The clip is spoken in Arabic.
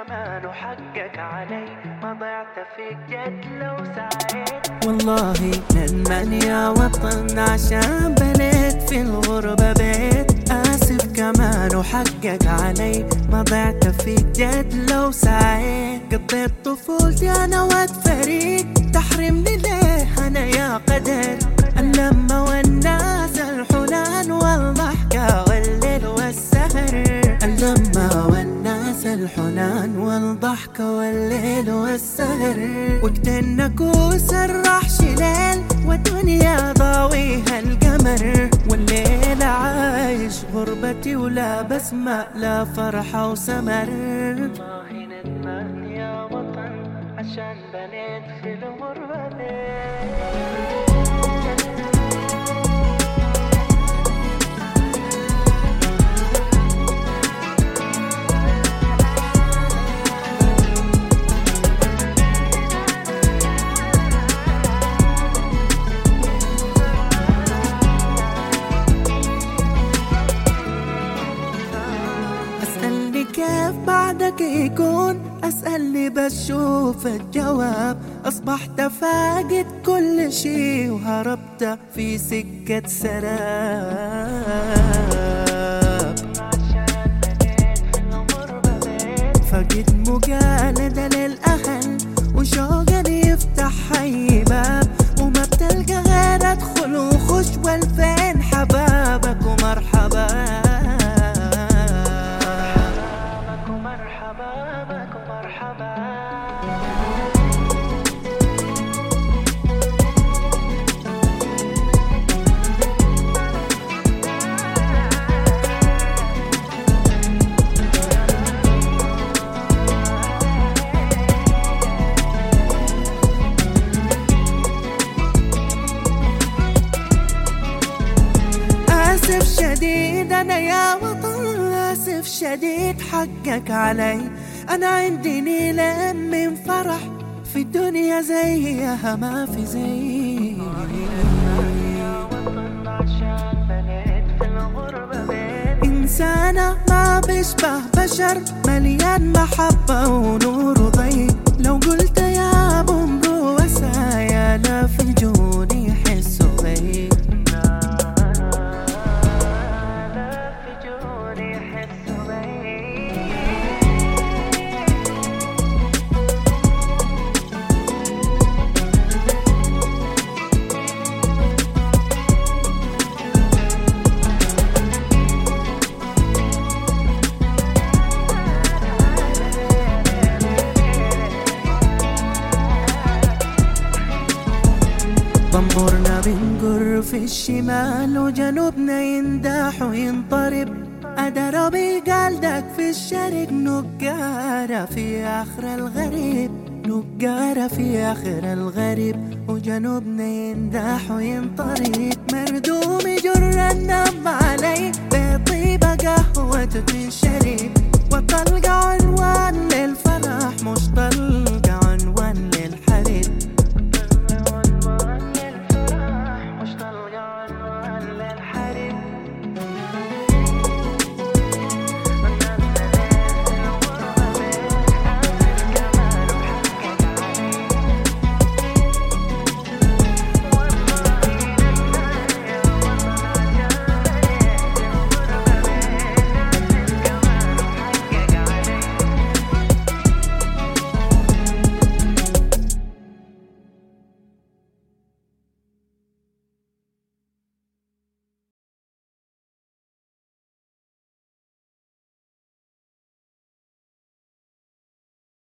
كمان وحقك علي، ما ضعت فيك جد لو سعيت. والله ندمان يا وطن عشان بنيت في الغربة بيت. آسف كمان وحقك علي، ما ضعت فيك جد لو سعيت. قضيت طفولتي أنا واد فريق، تحرمني ليه أنا يا قدر؟ اللمة والناس الحنان والضحكة والليل والسهر. اللمة والناس الحنان والضحكة والليل والسهر. وقت النكوس الرحش ليل والدنيا ضاويها القمر، والليل عايش غربتي ولا بسمع لا فرحة وسمر. والله ندمان يا وطن عشان بنيت في الغربة بيت. أسألني كيف بعدك يكون، أسألني بشوف الجواب. أصبحت فاقد كل شي وهربت في سكة سراب. فقد مقالدة للأهل وشوقا يفتح أي باب، وما بتلقى غير أدخل وخش والفين حبابك ومرحبا. آسف شديد أنا يا وطن، آسف شديد حقك علي. أنا عندي نيلة من فرح في الدنيا زيها ما في زي. إنسانة ما بيشبه بشر، مليان محبة ونور وضي. لو قلت يا بومبو وسايا لا في جوني يحسوا بي. طنبورنا بنقر في الشمال وجنوبنا ينداح وينطرب. أدربي قالدك في الشرق، نقارة في آخر الغريب. نقارة في آخر الغريب وجنوبنا ينداح وينطرب. مردوم يجر النم علي بطيبة قهوة تنشرب.